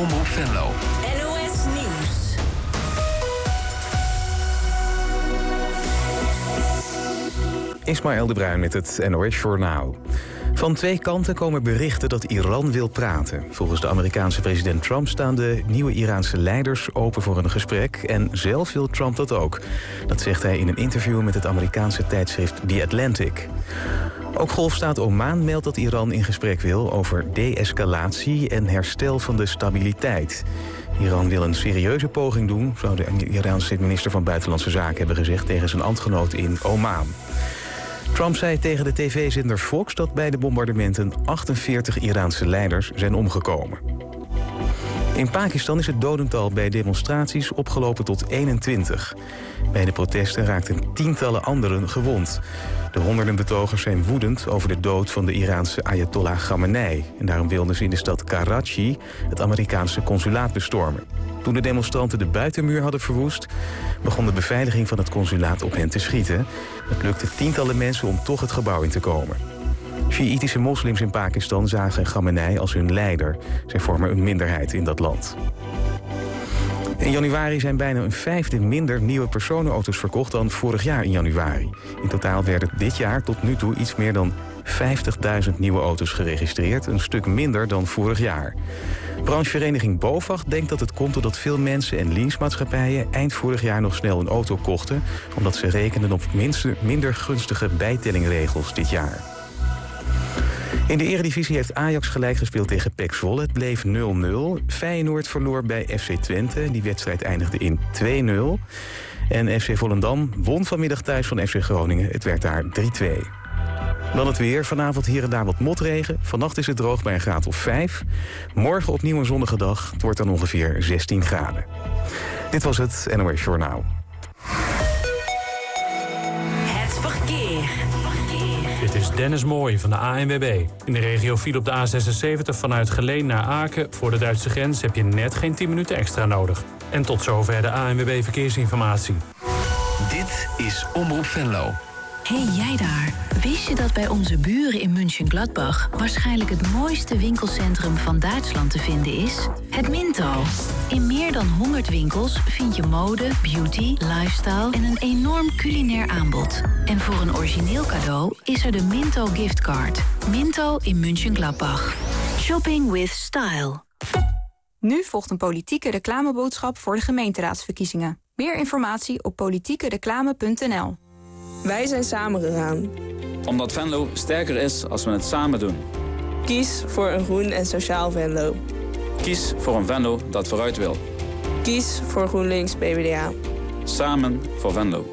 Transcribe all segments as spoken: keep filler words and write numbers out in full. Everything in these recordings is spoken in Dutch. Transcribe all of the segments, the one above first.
Omroep Venlo. N O S Nieuws. Ismaël de Bruin met het N O S Journaal. Van twee kanten komen berichten dat Iran wil praten. Volgens de Amerikaanse president Trump staan de nieuwe Iraanse leiders open voor een gesprek. En zelf wil Trump dat ook. Dat zegt hij in een interview met het Amerikaanse tijdschrift The Atlantic. Ook Golfstaat Oman meldt dat Iran in gesprek wil over de-escalatie en herstel van de stabiliteit. Iran wil een serieuze poging doen, zou de Iraanse minister van Buitenlandse Zaken hebben gezegd tegen zijn ambtgenoot in Oman. Trump zei tegen de tv-zender Fox dat bij de bombardementen achtenveertig Iraanse leiders zijn omgekomen. In Pakistan is het dodental bij demonstraties opgelopen tot eenentwintig. Bij de protesten raakten tientallen anderen gewond. De honderden betogers zijn woedend over de dood van de Iraanse Ayatollah Khamenei. En daarom wilden ze in de stad Karachi het Amerikaanse consulaat bestormen. Toen de demonstranten de buitenmuur hadden verwoest, begon de beveiliging van het consulaat op hen te schieten. Het lukte tientallen mensen om toch het gebouw in te komen. Sjiïtische moslims in Pakistan zagen Khamenei als hun leider. Zij vormen een minderheid in dat land. In januari zijn bijna een vijfde minder nieuwe personenauto's verkocht dan vorig jaar in januari. In totaal werden dit jaar tot nu toe iets meer dan vijftigduizend nieuwe auto's geregistreerd, een stuk minder dan vorig jaar. Branchevereniging BOVAG denkt dat het komt doordat veel mensen en leasemaatschappijen eind vorig jaar nog snel een auto kochten, omdat ze rekenden op minste, minder gunstige bijtellingregels dit jaar. In de Eredivisie heeft Ajax gelijk gespeeld tegen P E C Zwolle. Het bleef nul nul. Feyenoord verloor bij F C Twente. Die wedstrijd eindigde in twee nul. En F C Volendam won vanmiddag thuis van F C Groningen. Het werd daar drie twee. Dan het weer. Vanavond hier en daar wat motregen. Vannacht is het droog bij een graad of vijf. Morgen opnieuw een zonnige dag. Het wordt dan ongeveer zestien graden. Dit was het N O S Journaal. Het verkeer. Dit is Dennis Mooij van de A N W B. In de regio viel op de A zesenzeventig vanuit Geleen naar Aken. Voor de Duitse grens heb je net geen tien minuten extra nodig. En tot zover de A N W B Verkeersinformatie. Dit is Omroep Venlo. Hey jij daar, wist je dat bij onze buren in München-Gladbach waarschijnlijk het mooiste winkelcentrum van Duitsland te vinden is? Het Minto. In meer dan honderd winkels vind je mode, beauty, lifestyle en een enorm culinair aanbod. En voor een origineel cadeau is er de Minto giftcard. Minto in München-Gladbach. Shopping with style. Nu volgt een politieke reclameboodschap voor de gemeenteraadsverkiezingen. Meer informatie op politieke reclame punt n l. Wij zijn samengegaan. Omdat Venlo sterker is als we het samen doen. Kies voor een groen en sociaal Venlo. Kies voor een Venlo dat vooruit wil. Kies voor GroenLinks P v d A. Samen voor Venlo.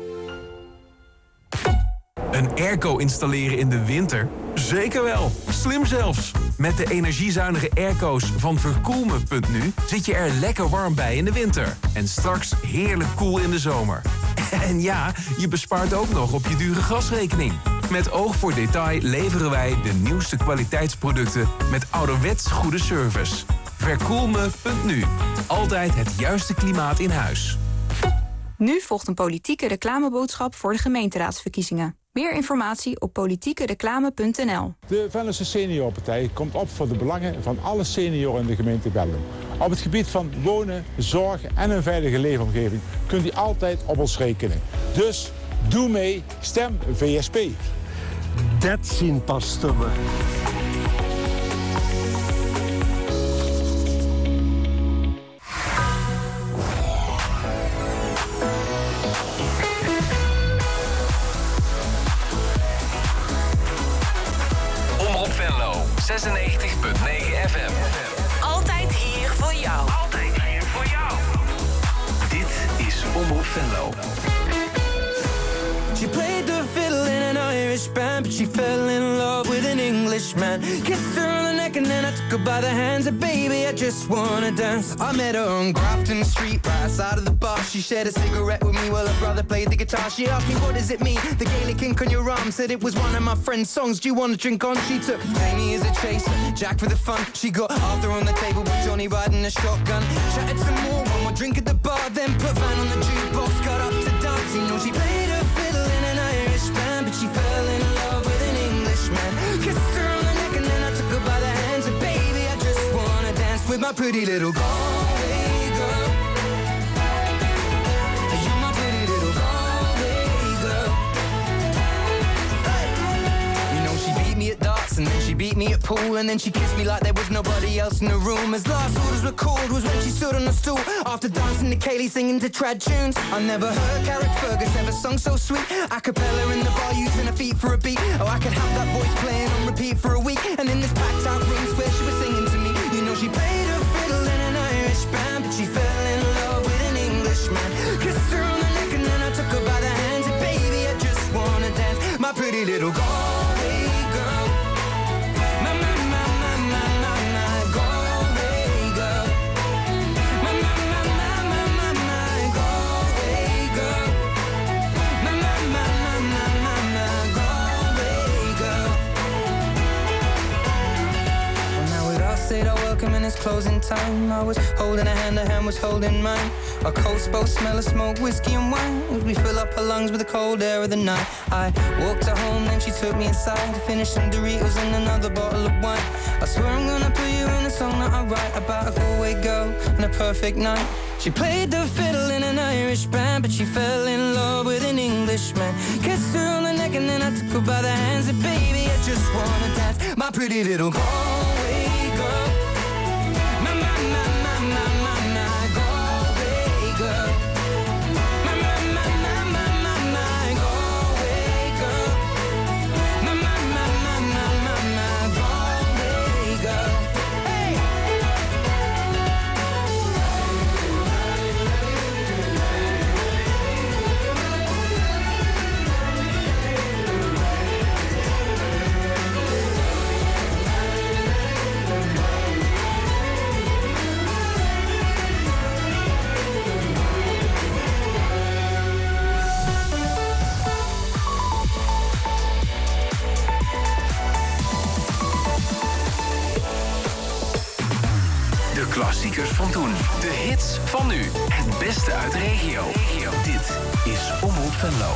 Een airco installeren in de winter? Zeker wel. Slim zelfs. Met de energiezuinige airco's van verkoelme punt n u zit je er lekker warm bij in de winter. En straks heerlijk koel in de zomer. En ja, je bespaart ook nog op je dure gasrekening. Met oog voor detail leveren wij de nieuwste kwaliteitsproducten met ouderwets goede service. verkoelme punt n u. Altijd het juiste klimaat in huis. Nu volgt een politieke reclameboodschap voor de gemeenteraadsverkiezingen. Meer informatie op politieke reclame punt n l. De Venlose Seniorpartij komt op voor de belangen van alle senioren in de gemeente Bellum. Op het gebied van wonen, zorg en een veilige leefomgeving kunt u altijd op ons rekenen. Dus doe mee, stem V S P. Dat zien pas stemmen. zesennegentig komma negen F M. Altijd hier voor jou. Altijd hier voor jou. Dit is Omroep Venlo. She played the fiddle in an Irish band, but she fell in love with an Englishman. Kissed her on the neck and then I took her by the hands. And baby, I just wanna dance. I met her on Grafton Street, right outside of the bar. She shared a cigarette with me while her brother played the guitar. She asked me, what does it mean? The Gaelic ink on your arm. Said it was one of my friend's songs. Do you wanna drink on? She took Jamie as a chaser, Jack for the fun. She got Arthur on the table with Johnny riding a shotgun. Chatted some more, one more drink at the bar. Then put Van on the jukebox, got up to dance. You know she played her fiddle in an Irish band, but she fell in love with an Englishman. Kissed her on the neck and then I took her by the hands. And baby, I just wanna dance with my my pretty little Galway girl. You're my pretty little Galway girl. Hey. You know she beat me at darts and then she beat me at pool, and then she kissed me like there was nobody else in the room. As last orders were called was when she stood on a stool after dancing to Kaylee singing to trad tunes. I never heard Carrick Fergus ever sung so sweet. A cappella in the bar using her feet for a beat. Oh, I could have that voice playing on repeat for a week. And in this packed out room where she was singing to me, you know she played her fiddle in an Irish band, but she fell in love with an Englishman. Kissed her on the neck and then I took her by the hands, and baby I just wanna dance. My pretty little Galway girl. My, my, my, my, my, my, my Galway girl. My, my, my, my, my, my, my Galway girl. My, my, my, my, my, my, my Galway girl. Well, now we'd all said our welcome and it's closing time. I was holding a hand, her hand was holding mine. Our coats both smell of smoke, whiskey and wine, as we fill up her lungs with the cold air of the night. I walked her home, then she took me inside, finished some Doritos and another bottle of wine. I swear I'm gonna put you in a song that I write about a Galway girl and a perfect night. She played the fiddle in an Irish band, but she fell in love with an Englishman. Kissed her on the neck and then I took her by the hands, and baby I just wanna dance. My pretty little Galway girl. My, my, my, my, my, my, my Galway girl. My, my, my, my, my, my, my Galway girl. My, my, my, my, my, my, my Galway girl. Hey! De klassiekers van toen. De hits van nu. Het beste uit de regio. Dit is Omroep Venlo.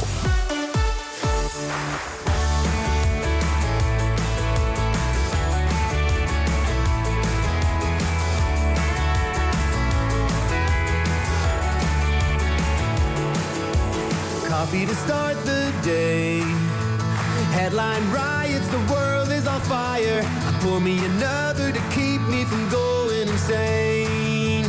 Coffee to start the day. Headline riots, the world is on fire. Pour me another to keep me from going insane.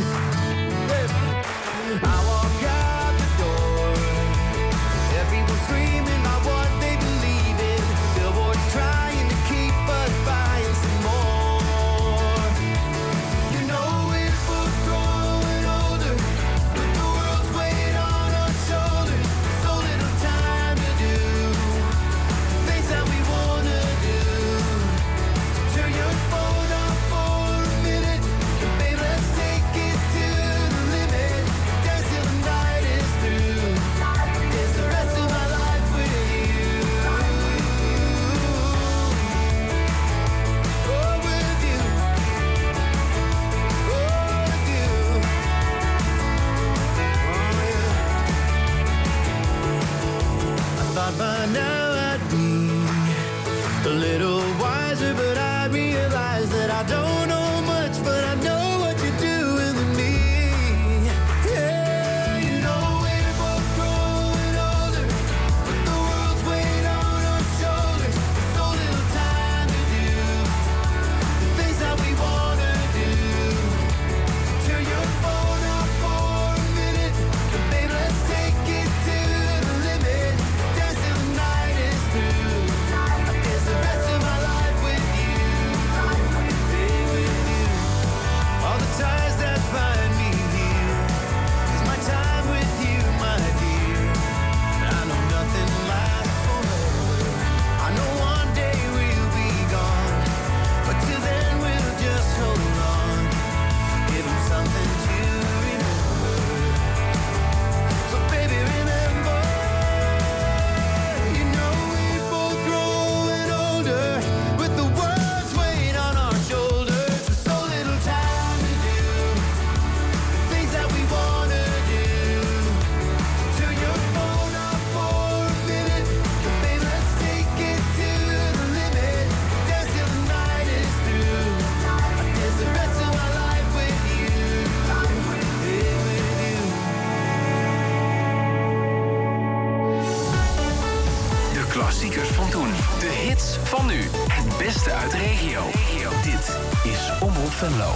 I walk out the door. Everyone screaming about what they believe in. Billboards trying to keep us buying some more. You know we're both growing older, but the world's weight on our shoulders. So little time to do things that we wanna do. Turn your phone off for a minute, and baby, let's klassiekers van toen. De hits van nu. Het beste uit de regio. Dit is Omroep Venlo.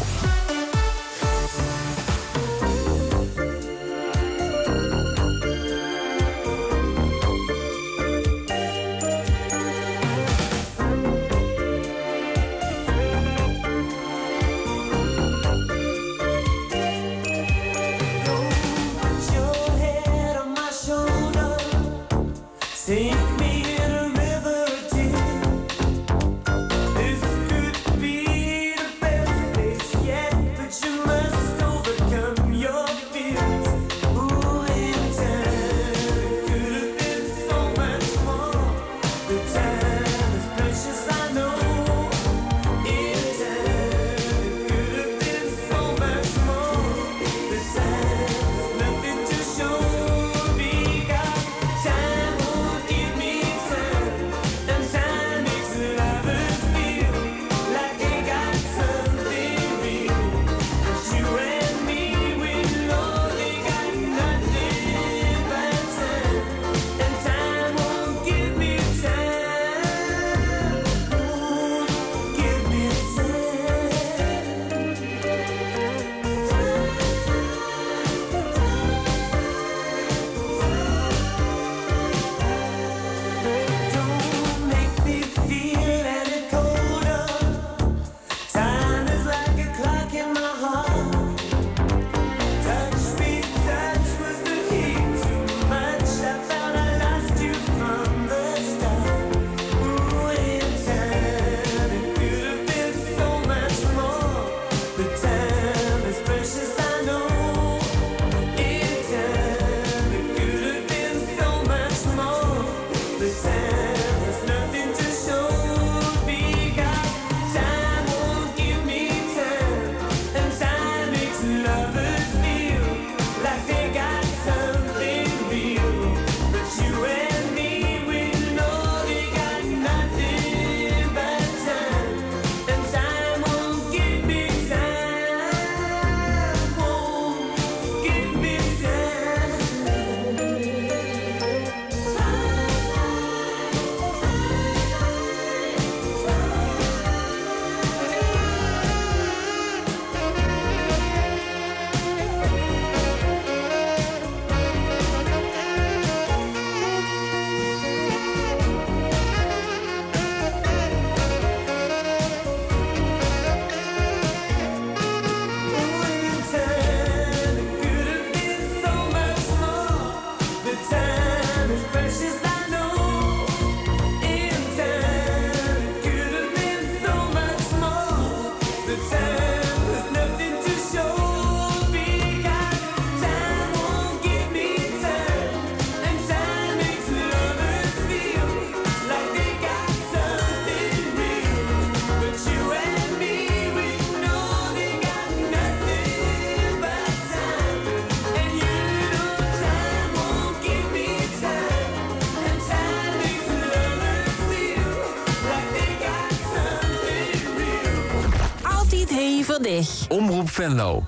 Omroep Venlo.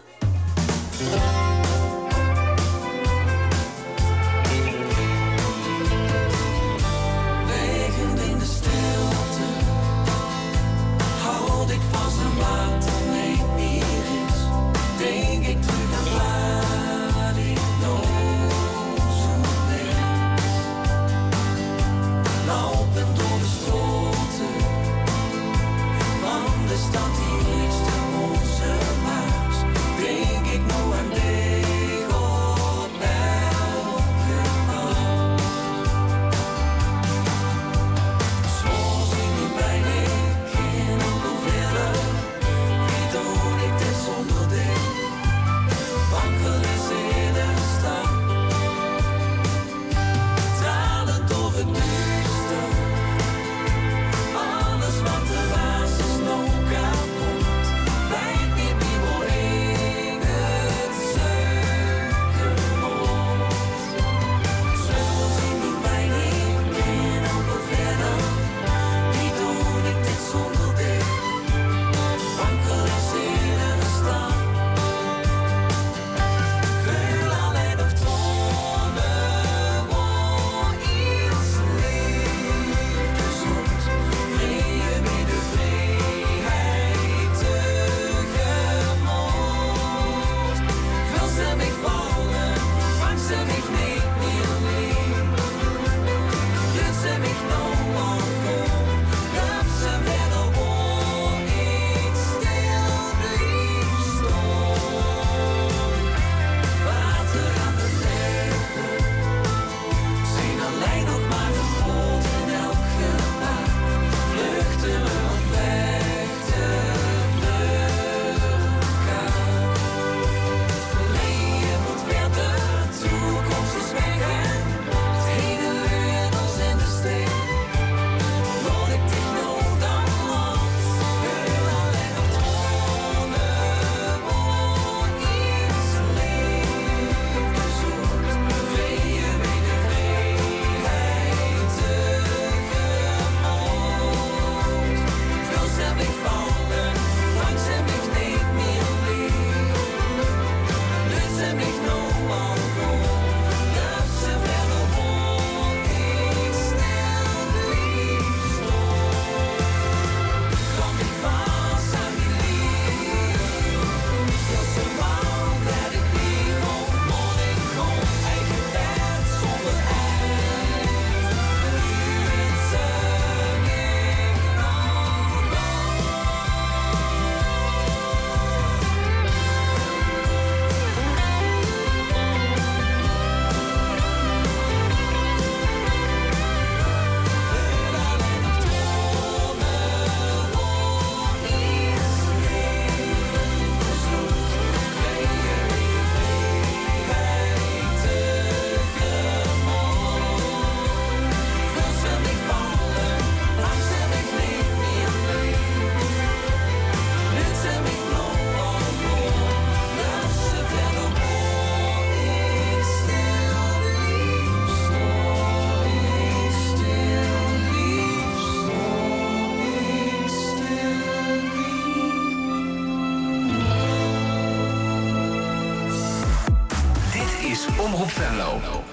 Wegend in de stilte, houd ik vast aan wat er niet meer is. Denk ik terug aan waar ik nooit zo ben. Lopen door de straten van de stad die niets te onze maas. Venlo.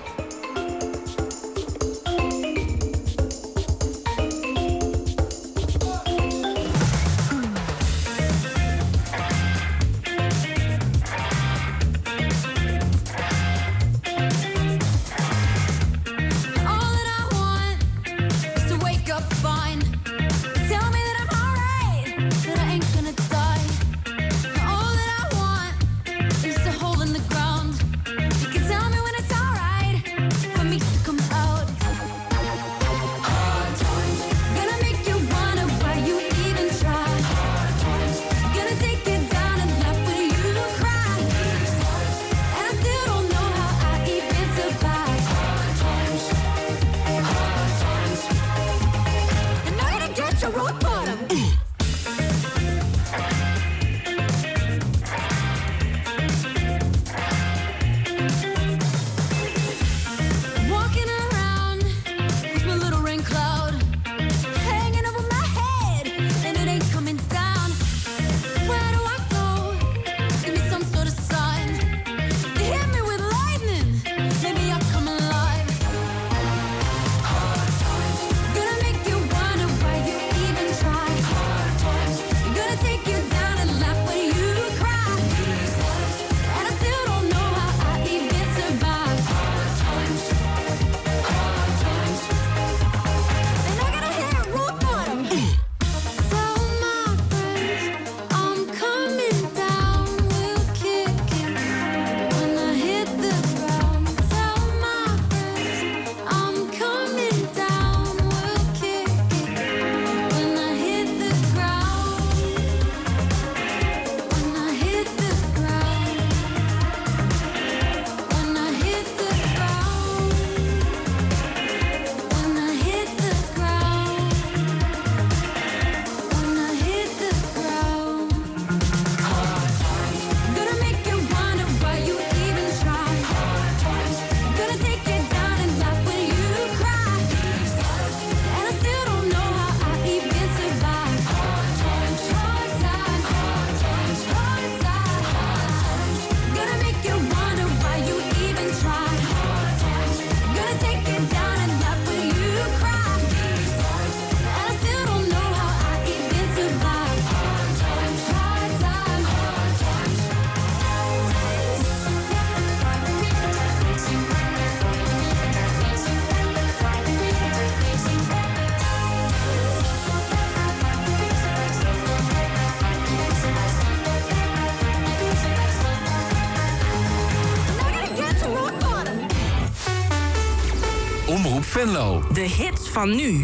Omroep Venlo. De hits van nu.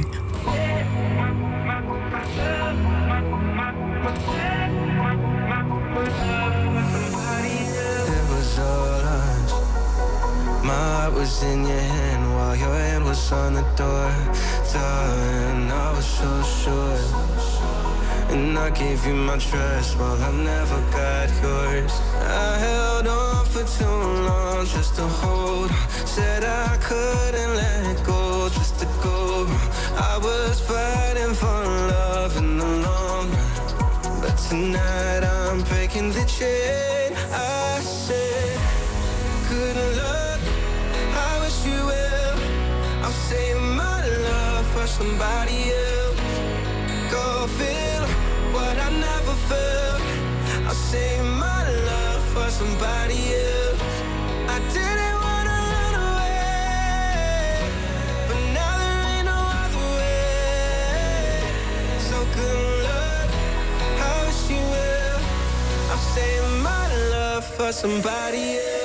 My heart was in your hand while your hand was on the door. Darling, I was so sure. And I gave you my trust while I never got yours. I held on for too long just to hold on. Said I couldn't let go just to go. I was fighting for love in the long run. But tonight I'm breaking the chain. I said, good luck, I wish you well. I'm saving my love for somebody else. Go feel what I never felt. I'll save my love for somebody else. I didn't wanna run away, but now there ain't no other way. So good luck, I wish you well. I'm saving my love for somebody else.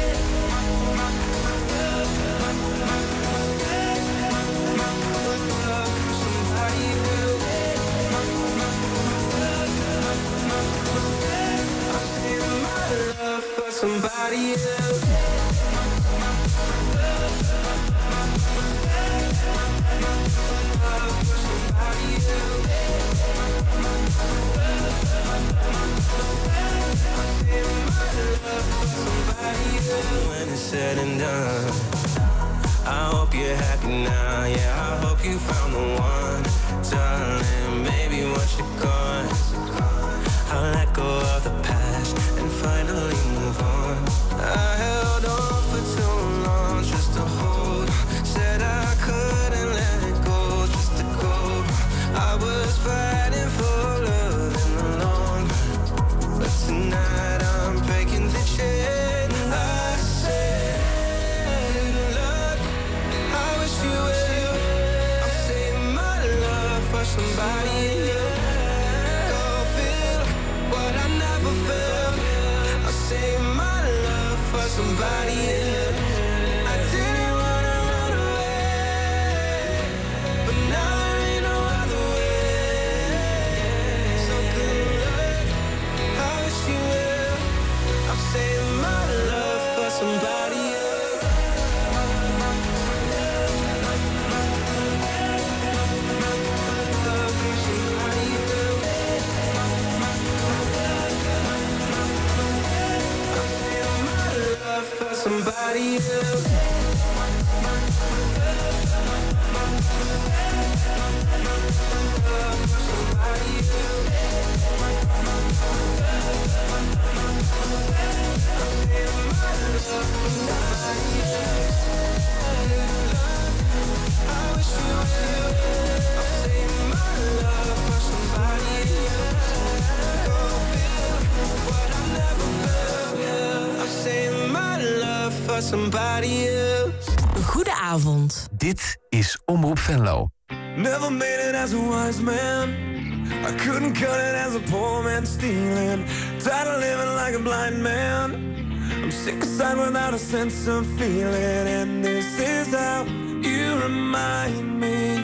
Somebody else. When it's said and done, I hope you're happy now. Yeah, I hope you found the one, darling. Maybe once you're gone, I'll let go of the past and finally move on. I held on for too long just somebody else. Goedenavond. Dit is Omroep Venlo. Never made it as a wise man. I couldn't cut it as a poor man stealing. Tired of living like a blind man. I'm sick aside without a sense of feeling. And this is how you remind me.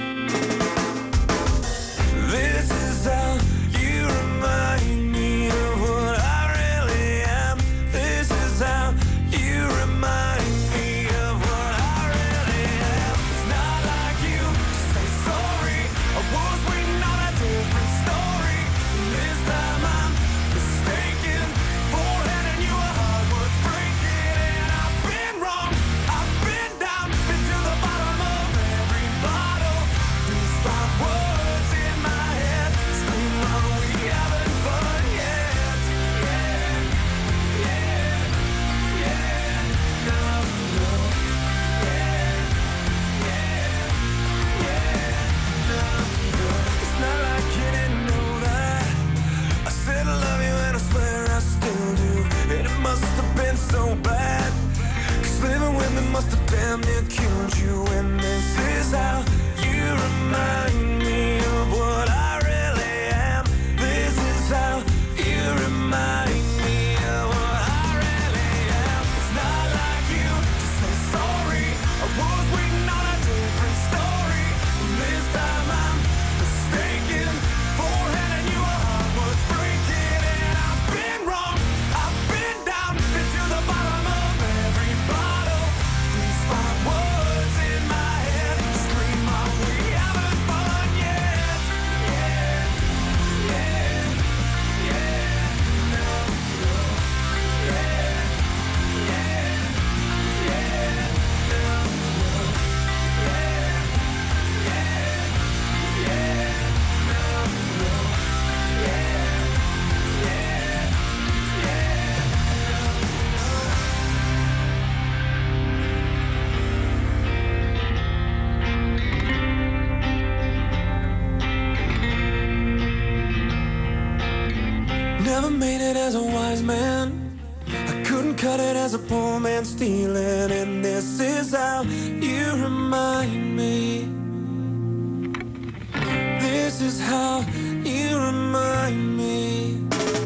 This is how you remind me of what I really am. This is how you remind me of what I really am. It's not like you to say sorry. I was waiting on a different story. This time I'm mistaken for handing you a heart worth breaking. And I've been wrong, I've been down, been to the bottom of every bottle. These five words in my head scream out, we haven't fun yet. Yeah, yeah, yeah, no, no. Yeah, yeah, yeah, no, no. It's not like you didn't know that. I said I love you and I swear I still do. And it must have been so bad, 'cause living with me must have damn near killed you. And this is how you remind me of what I really am. This is how you remind me of what I really am. It's not like you to say sorry. I was waiting on a different story. This time I'm mistaken for handing you a heart worth breaking. And I've been wrong, I've been down, been to the bottom of every bottle. These five words in my head scream out, we haven't fun yet. Yeah, yeah, yeah, no, no. Yeah, yeah, yeah, no, no. Yeah, yeah, yeah, no, no. Yeah, yeah, yeah, Never made it as a wise man. I couldn't cut it as a poor man stealing. And this is how you remind me. This is how you remind me.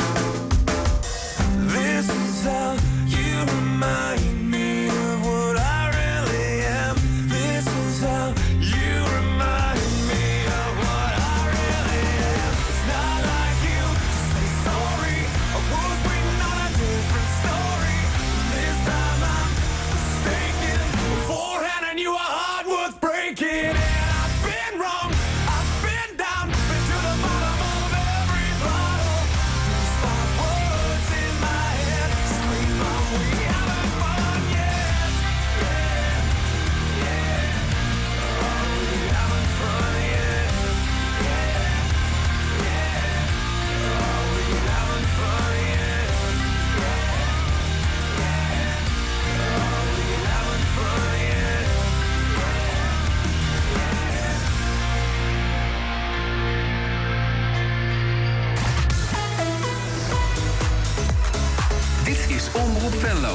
This is how you remind me of what I really am. This is how you remind me of what I really am. It's not like you to say sorry. I was waiting on a different story. This time I'm mistaken for handing you a heart worth breaking. And I've been wrong, I've been down, been to the bottom of every bottle. These five words in my head scream out, we haven't fun yet. Yeah, yeah, oh, we haven't fun yet. Yeah, yeah, oh, we haven't fun yet. Yeah, yeah, oh, we haven't fun yet. Dit is Omroep Venlo.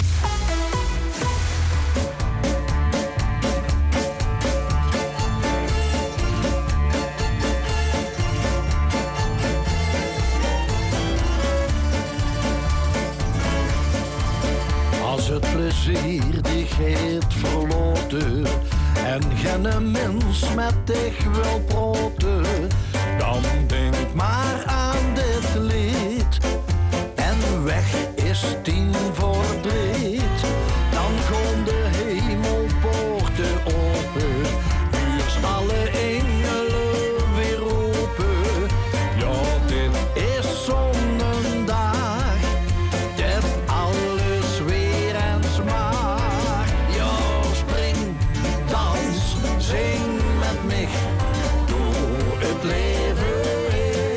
Als het plezier die geeft verloten en geen mens met dich wil proten, dan denk maar aan dit lied. En weg is tien voor drie, dan gaan de hemelpoorten open, huurs alle engelen weer open. Ja, dit is zo'n dag, dit alles weer eens maar. Ja, spring, dans, zing met mij, door het leven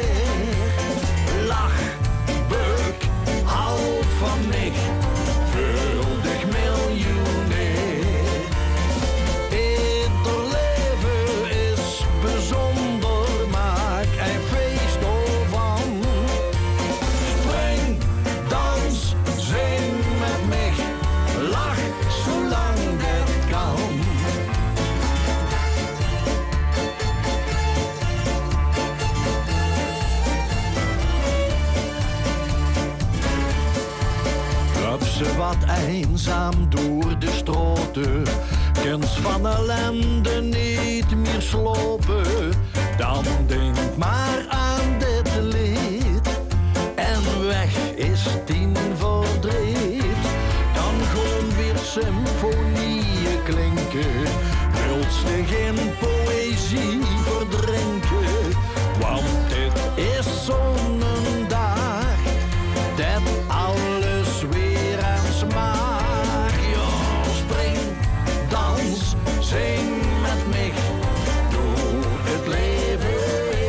weer. Lach, beuk, houd van mij, wat eenzaam door de stroten. Kens van ellende niet meer slopen. Dan denk maar aan dit lied. En weg is tien voor drie. Dan gewoon weer symfonieën klinken. Wilstig in poëzie verdrinken. Want dit is zo'n dag dat alles weer aan smaak. Ja, spring, dans, zing met mij. Doe het leven.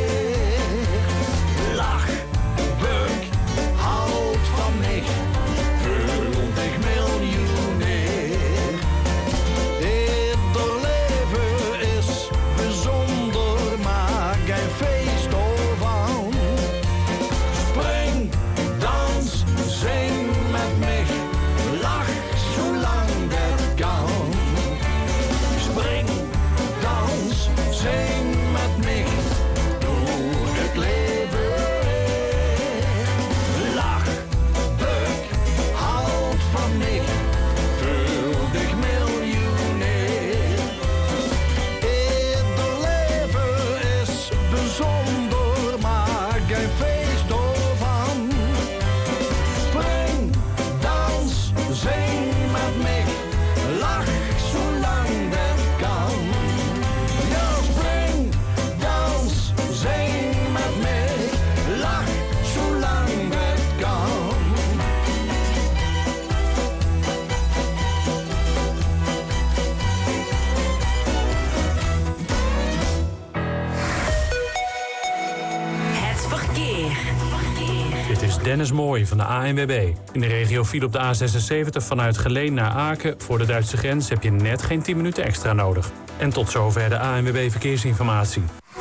Lach, buk, houd van mij. Vul dich miljonair. Ieder leven is bijzonder, maak een feest ervan. Spring, dans, zing met mij. Lach zolang dat kan. Spring, dans, zing met mij. Doe het leven. Lach, buk, houd van mij. Vul dich miljonair. Ieder leven is bijzonder, maak een feest ervan. Spring, dans, zing met mij. Lach zolang dat kan. Ja, spring, dans, zing met mij. Lach zolang dat kan. Het verkeer. Dit is Dennis Mooij van de A N W B. In de regio viel op de A zesenzeventig vanuit Geleen naar Aken. Voor de Duitse grens heb je net geen tien minuten extra nodig. En tot zover de A N W B Verkeersinformatie.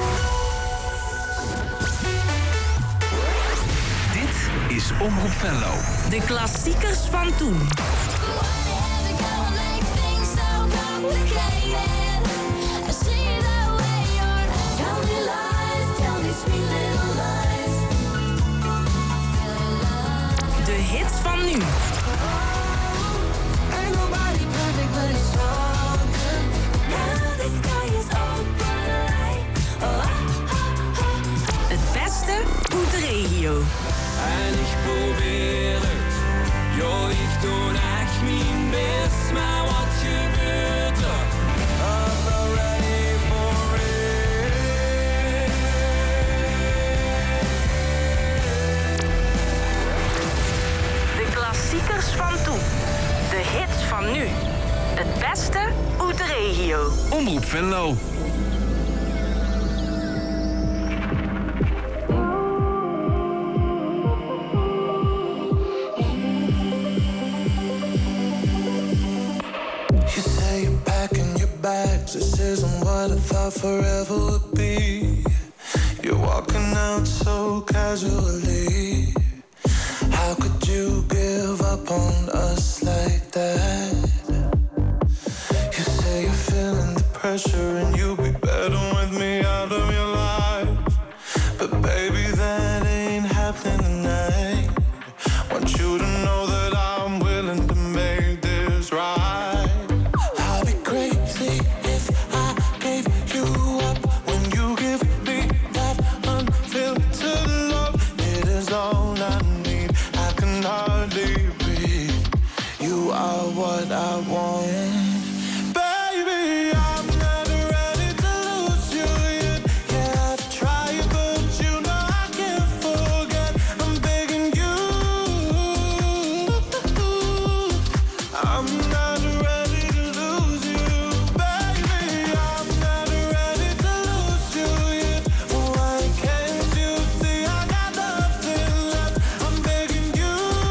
Dit is Omroep Venlo. De klassiekers van toen. De hits van nu. Het beste uit de regio. En ik probeer het. Jo, ik doe echt mijn best, maar wat gebeurt er? I'm not ready for it. De klassiekers van toen. De hits van nu. Het beste uit de regio. Omroep Venlo. You say you're packing your bags. This isn't what I thought forever would be. You're walking out so casually. How could you give up on us like that? You say you're feeling the pressure and you'll be better with me out of your life. But baby, that ain't happening tonight. Want you to know that I'm willing to make this right. I'll be crazy if I gave you up when you give me that unfiltered love. It is all I need. I can hardly breathe. You are what I want. Baby, I'm not ready to lose you yet. Yeah, I've tried, but you know I can't forget. I'm begging you. I'm not ready to lose you. Baby, I'm not ready to lose you yet. Why can't you see I got nothing left? I'm begging you.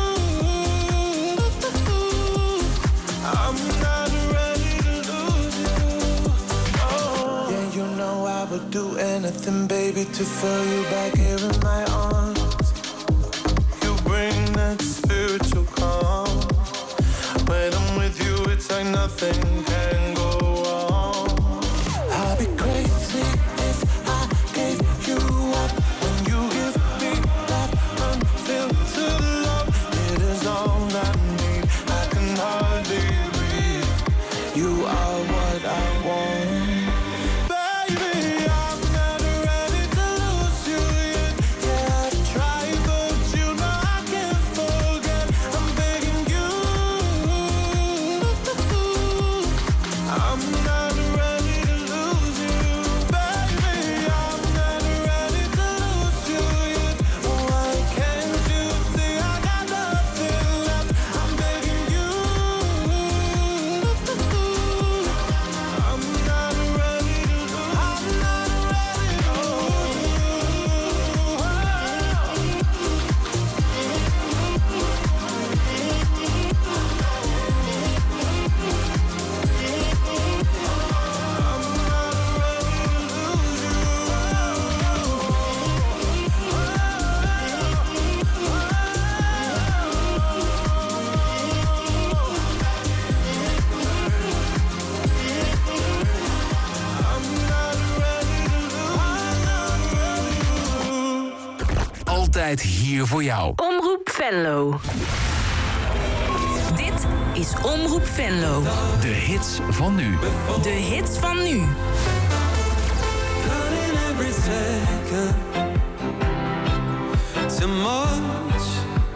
I'm not ready to lose you. Oh. Yeah, you know I would do anything, baby, to feel you back here in my arms. You bring that spiritual calm. When I'm with you, it's like nothing can go wrong. I'll be crazy if I gave you up when you give me that unfiltered love. It is all I need. I can Altijd hier voor jou. Omroep Venlo. Dit is Omroep Venlo. De hits van nu. De hits van nu. Every second, too much.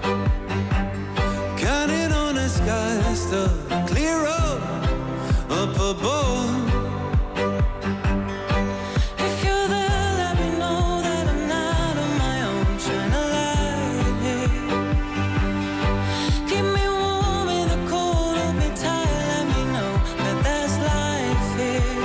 Counting on the skies to clear up up above. If you're there, let me know that I'm not on my own. Shine a light here. Keep me warm in the cold, hold me tight. Let me know that there's life here.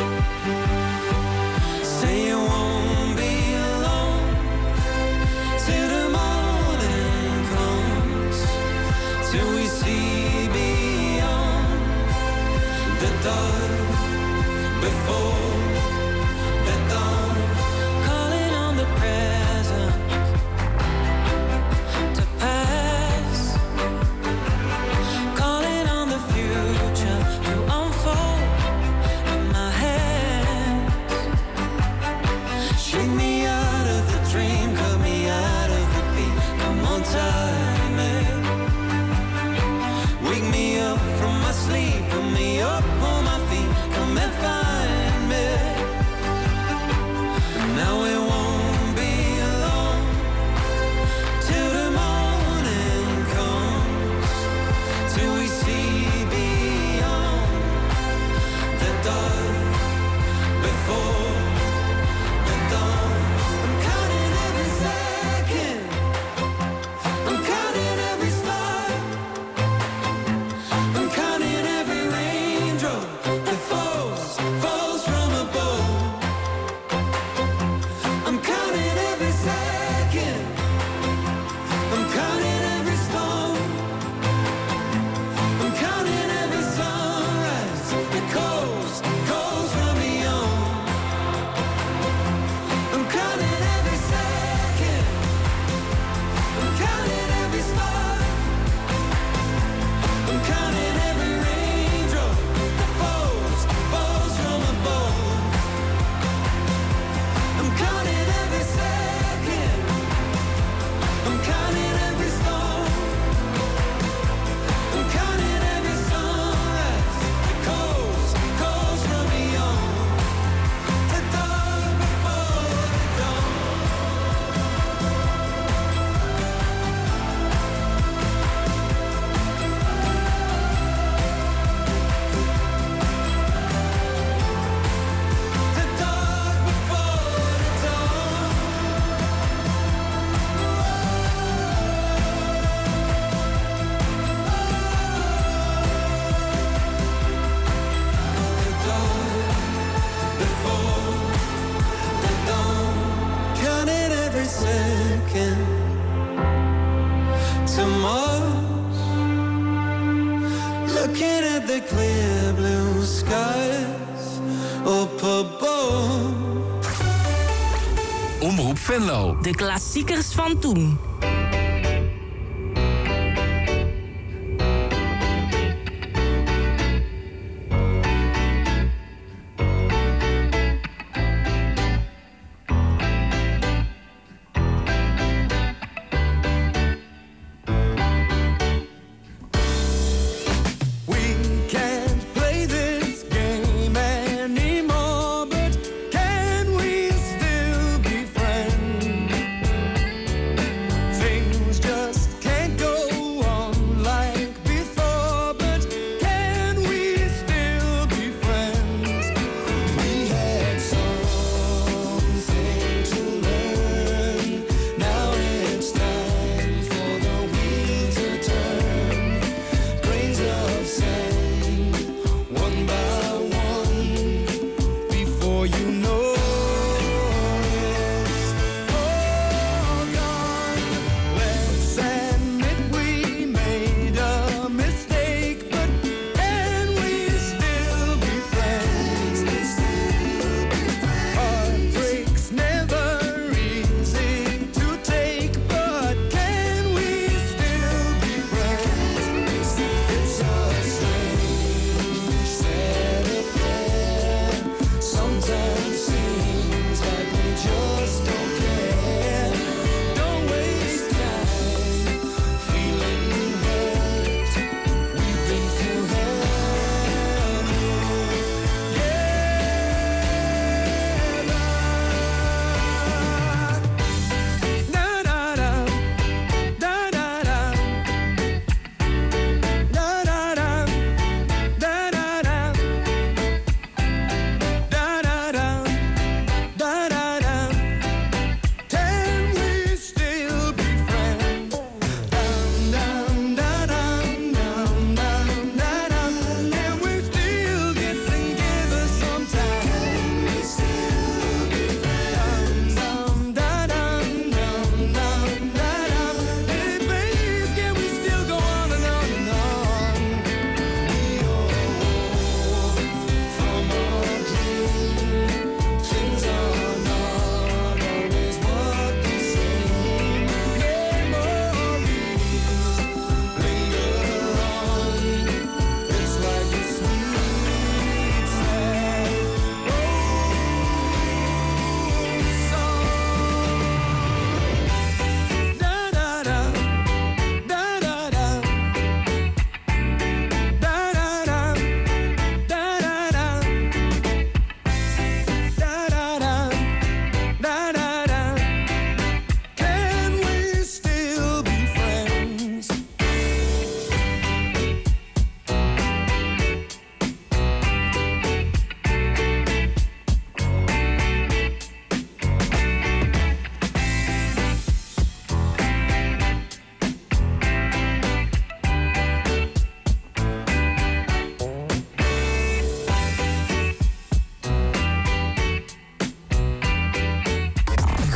Say you won't be alone till the morning comes, till we see beyond the dark before the dawn. Calling on the present to pass, calling on the future to unfold in my hands. Shake me out of the dream, cut me out of the beat. Come on, time it. Wake me up from my sleep, put me up on my feet. Come and find me. Now it won't be alone till the morning comes, till we see beyond the dark before the dawn. I'm counting every second, I'm counting every star, I'm counting every raindrop that falls, falls from above. I'm counting every second, I'm counting every storm, I'm counting every sunrise that calls, calls from beyond. I'm counting every second, I'm counting every star, I'm counting every raindrop that falls, falls from above. I'm counting every second, I'm counting every storm, I'm counting every sunrise that calls, calls from beyond the dark before the dawn. The dark before the dawn. The dark before the dawn. Counting every second to Mars. Looking at the clear blue skies up above. Omroep Venlo. De klassiekers van toen. We can't play this game anymore, but can we still be friends?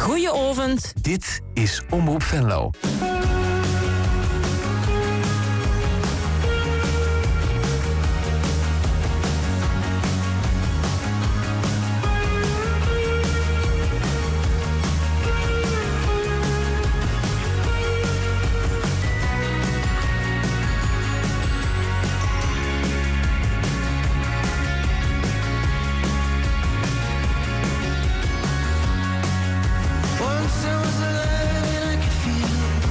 Goeie-ovend. Dit is Omroep Venlo. Once I was alive and I could feel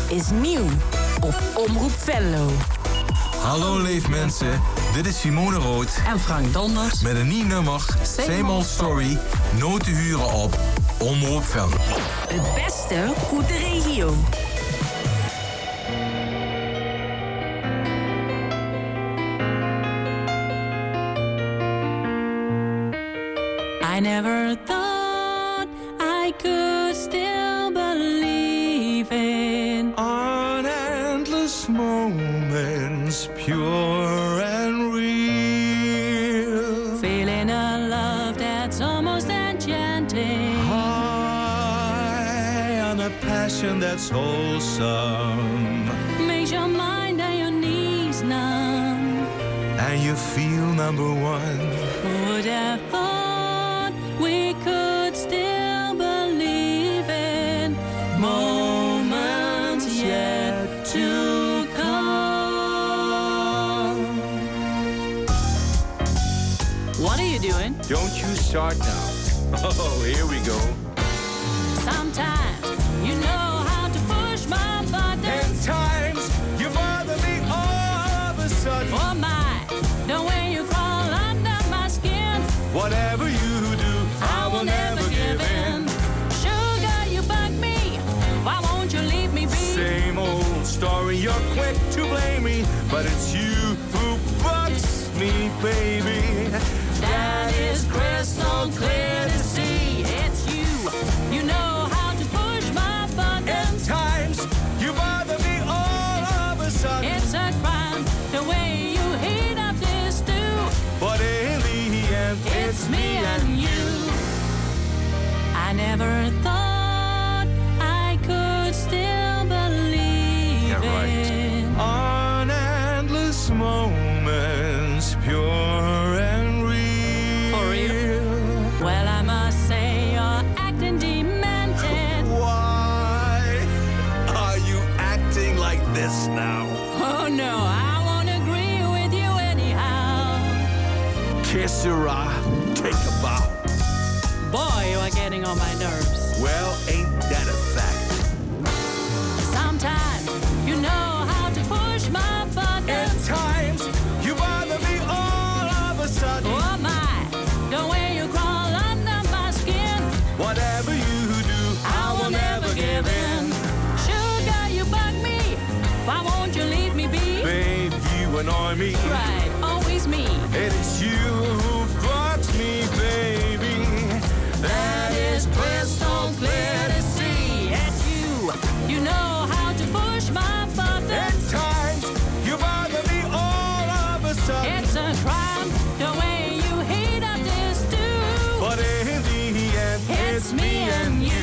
is nieuw op Omroep Venlo. Hallo leefmensen, dit is Simone Rood en Frank Donders met een nieuw nummer, Same Old Story, nooit te huren op Omroep Venlo. Het beste uit de regio. I never thought I could still believe in on endless moments, pure and real. Feeling a love that's almost enchanting. High on a passion that's wholesome. Makes your mind and your knees numb. And you feel number one. Would have thought we could still believe in moments yet to come. What are you doing? Don't you start now. Oh, here we go. Sometimes you know how to push my buttons. And times you bother me all of a sudden. Oh my, the way you crawl under my skin. Whatever you do, I will never give in. Sugar, you bug me. Why won't you leave me be? Same old story, you're quick to blame me, but it's you who bugs me, baby. That is crystal clear to see. It's you. You know how to push my buttons. At times, you bother me all of a sudden. It's a crime, the way you heat up this stew. But in the end, it's me and you. I never thought I could still believe yeah, right. in on endless moments, pure and real. For real? Well, I must say you're acting demented. Why are you acting like this now? Oh no, I won't agree with you anyhow. Kiss her, take a bow. Boy, you are getting on my nerves. Well, ain't that a fact? Sometimes you know how to push my buttons. At times you bother me all of a sudden. Oh my, the way you crawl under my skin. Whatever you do, I will never give in. Sugar, you bug me. Why won't you leave me be? Babe, you annoy me. Right, always me. It is you who bugs me, baby. That is crystal clear to see. It's you. You know how to push my buttons. At times, you bother me all of a sudden. It's a crime, the way you heat up this stew. But in the end, it's, it's me and you.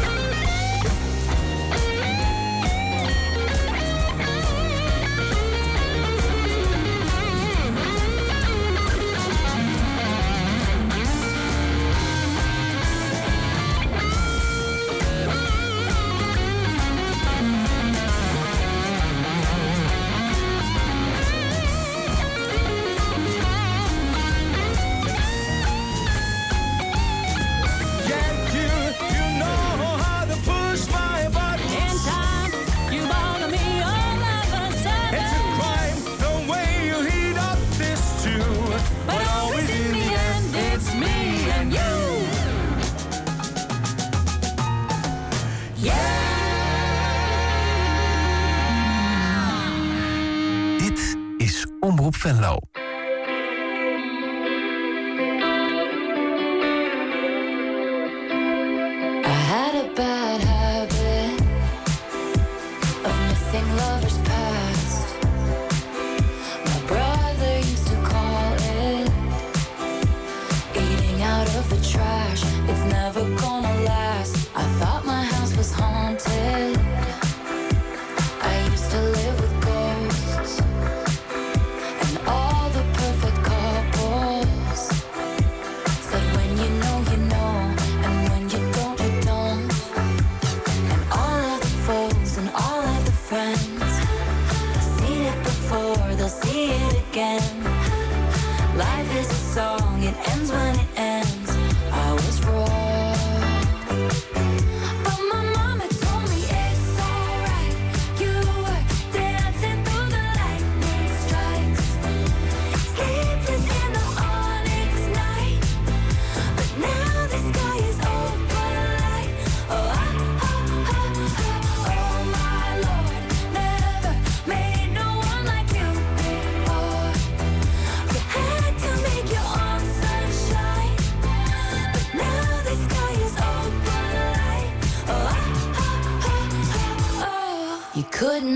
Omroep Venlo. I had a bad habit of missing lovers past. My brother used to call it eating out of the trash. It's never gonna last. I thought my house was haunted. I used to live with ghosts and all the perfect couples. Said when you know, you know, and when you don't, you don't. And all of the foes and all of the friends, they've seen it before, they'll see it again. Life is a song, it ends when it ends. I was wrong, but my mama told me it's alright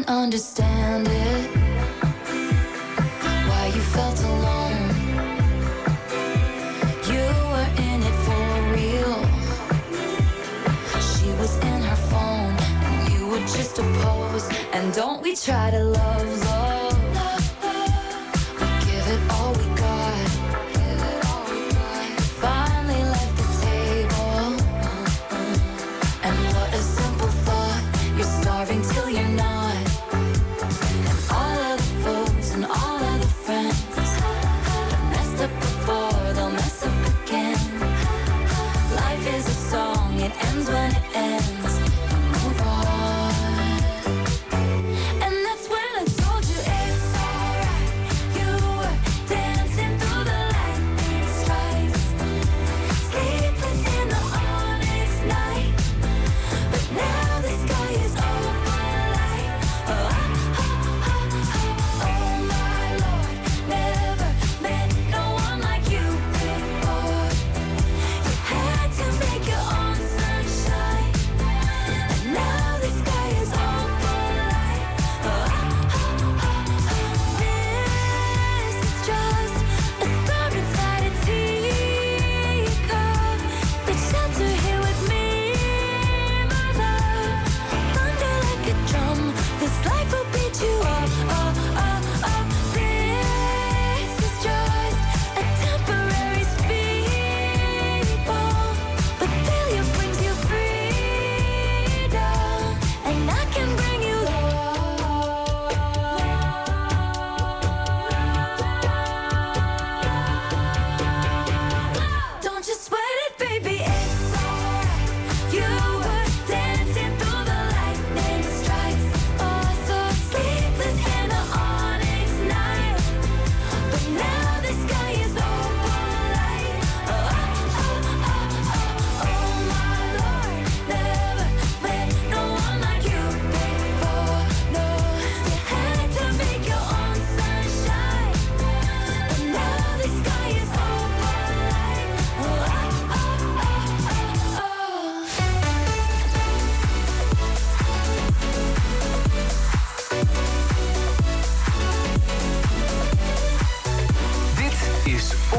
didn't understand it, why you felt alone. You were in it for real. She was in her phone and you were just a pose. And don't we try to love, love, we give it all we got. Finally left the table, and what a simple thought. You're starving till you're not. And all of the foes and all of the friends have messed up before, they'll mess up again. Life is a song, it ends when it ends. You move on. And that's when I told you it's alright. You were dancing through the lightning strikes, sleepless in the onyx night. But now the sky is open light. Oh, oh, oh, oh, oh my Lord, never met no one like you before. You had to make your own sunshine, and now the sky is open light. Oh, oh, oh, oh, this is just a star inside a teacup. But shelter here with me, my love. Thunder like a drum, this life will beat you up. Oh, oh, oh, this is just a temporary speed bump, but failure brings you freedom, and I can bring you love. Don't you sweat it, baby, it's alright. You were dancing through the lightning strikes, oh, so sleepless in the onyx night. But now the sky is open light. Oh, oh, oh, oh, oh my Lord, never met no one like you before. No, you had to make your own sunshine, and now the sky is open light. Oh, oh, oh, oh, oh, oh. Dit is